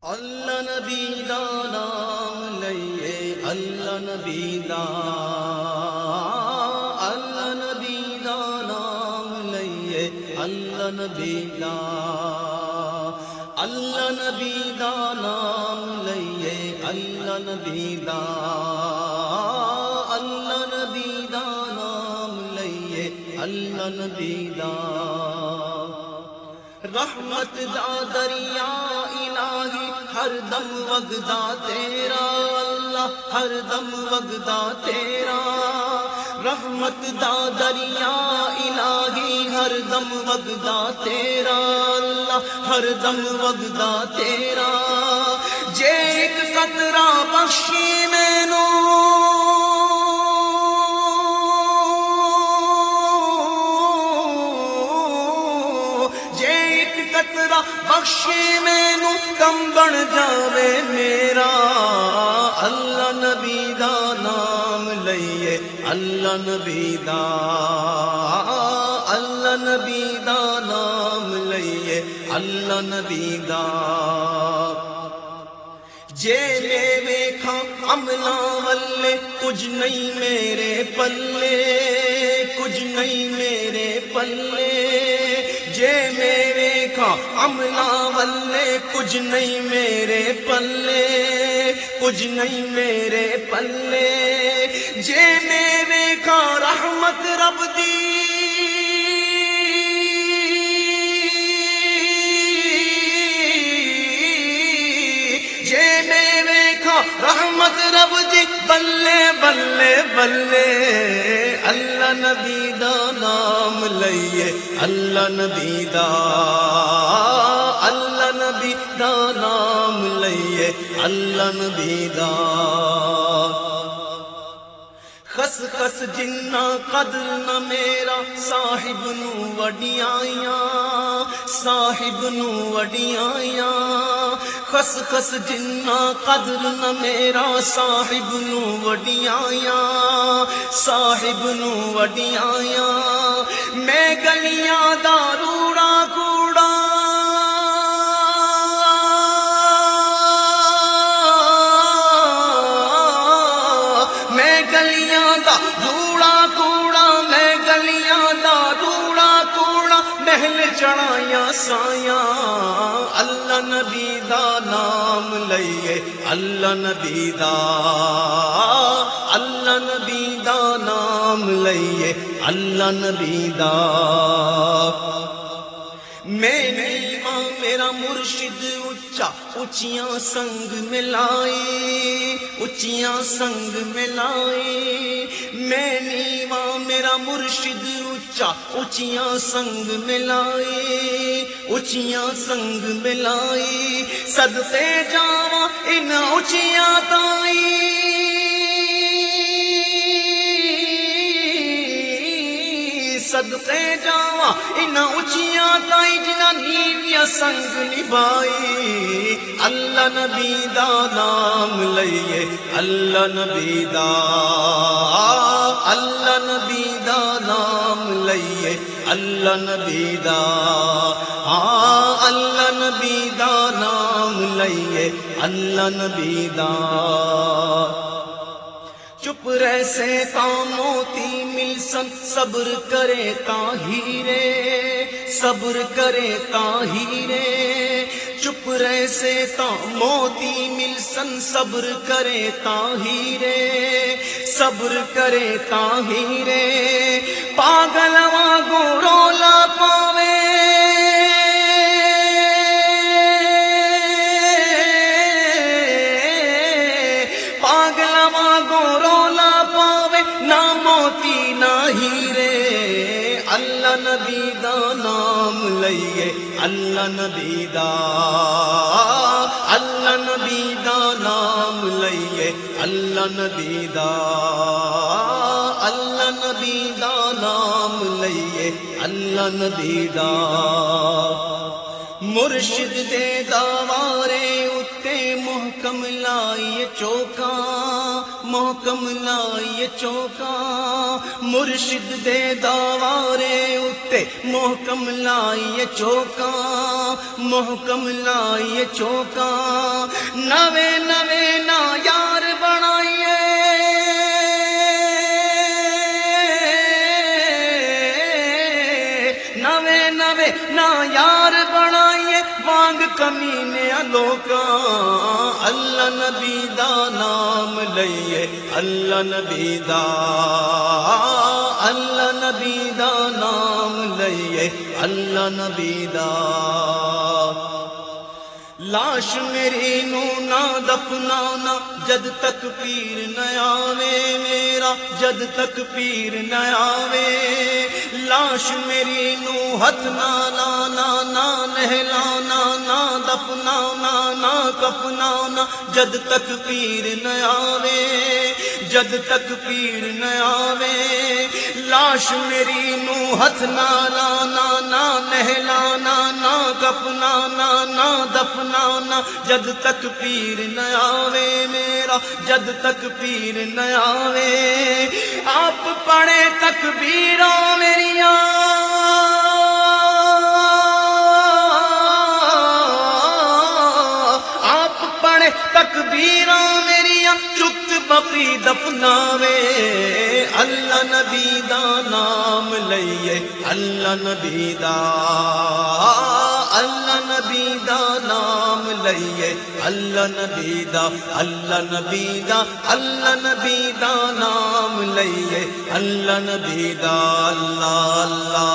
اللہ نبی دا نام لئیے اللہ نبی دا اللہ نبی دا نام لئیے اللہ نبی دا اللہ نبی دا نام لئیے اللہ نبی دا اللہ نبی دا نام لئیے اللہ نبی دا رحمت دا دریا الہی ہر دم وگدا تیرا اللہ ہر دم وگدا تیرا رحمت دا دریا الہی ہر دم وگدا تیرا اللہ ہر دم وگدا تیرا جے ایک قطرہ بخشی مینوں بخشی مینوں کم بن جاوے میرا اللہ نبی دا نام لئیے اللہ نبی دا اللہ نبی دا نام لئیے اللہ نبی دا جے میں ویکھاں عملاں والے کچھ نہیں میرے پلے کچھ نہیں میرے پلے جے میں ویکھاں عملاں والے کچھ نہیں میرے پلے کچھ نہیں میرے پلے جے میں ویکھاں رحمت رب دی جے میں ویکھاں رحمت رب دی بلے بلے بلے اللہ نبی دا نام لئیے اللہ نبی دا اللہ نبی دا نام لئیے اللہ نبی دا خس خس جنہ قدر نہ میرا صاحب نو وڈیائیاں صاحب نو وڈیائیاں خس خس جنہ قدر نہ میرا صاحب نو وڈیائیاں صاحب نو وڈیائیاں میں گلیاں دا روڑا کوڑا میں گلیاں دا روڑا کوڑا میں گلیاں دا روڑا کوڑا محل چڑھائیاں سایاں اللہ نبی دا نام لئیے اللہ نبی دا اللہ نبی دا نام لئیے اللہ نبی دا میں نیواں میرا مرشد اچا اچیاں سنگ ملائے اچیاں سنگ ملائے میں نیواں میرا مرشد اچا اچیاں سنگ ملائے اچیاں سنگ ملائے صدقے جاواں ان اچیاں تائیں صدقے جاواں ان اچیاں تائیں جنہاں نیویاں سنگ نبھائی اللہ نبی دا نام لئیے اللہ نبی دا اللہ نبی دا نام لئیے اللہ نبی دا اللہ نبی دا نام لئیے اللہ نبی دا چپ رہ سے تا موتی مل سن صبر کرے تا ہیرے صبر کرے تا ہیرے چپ رہ سے تا موتی مل سن صبر کرے تا ہیرے صبر کرے تا ہیرے پاگل واگوں رولا پاوے پاگل واگوں رولا پاوے نہ موتی نہ ہیرے اللہ نبی دا نام لئیے اللہ نبی دا اللہ نبی دا نام لئیے اللہ نبی دا اللہ نبی دا نام لئیے اللہ نبی دا مرشد دے داوارے اتے محکم محکم لائیے چوکا محکم لائیے چوکا مرشد دے دوارے اتے محکم لائیے چوکا محکم لائیے چوکا نوے نوے نا یار بنائیے نوے نوے نا یار بنائیے وانگ کمینے لوکا اللہ نبی دا نام لئیے اللہ نبی دا اللہ نبی دا نام لئیے اللہ نبی دا لاش میری نو نہ دفنانا جد تک پیر نہ آوے میرا جد تک پیر نہ آوے لاش میری نو ہاتھ نہ لانا نہ نہلانا نہ دفنانا نہ کفنانا جد تک پیر نہ آوے جد تک پیر نہ آوے لاش میری نو ہاتھ نہ لانا نہ نہلانا نہ کفنانا نہ دفنانا جد تک پیر نہ آوے میرا جد تک پیر نہ آوے آپ پڑھے تکبیراں میریاں آپ پڑھے تکبیراں میریاں چت بقی دفناوے اللہ نبی دا نام لئیے اللہ نبی دا اللہ نبی دا نام لئیے اللہ نبی دا اللہ نبی دا اللہ نبی دا نام لئیے اللہ نبی دا اللہ اللہ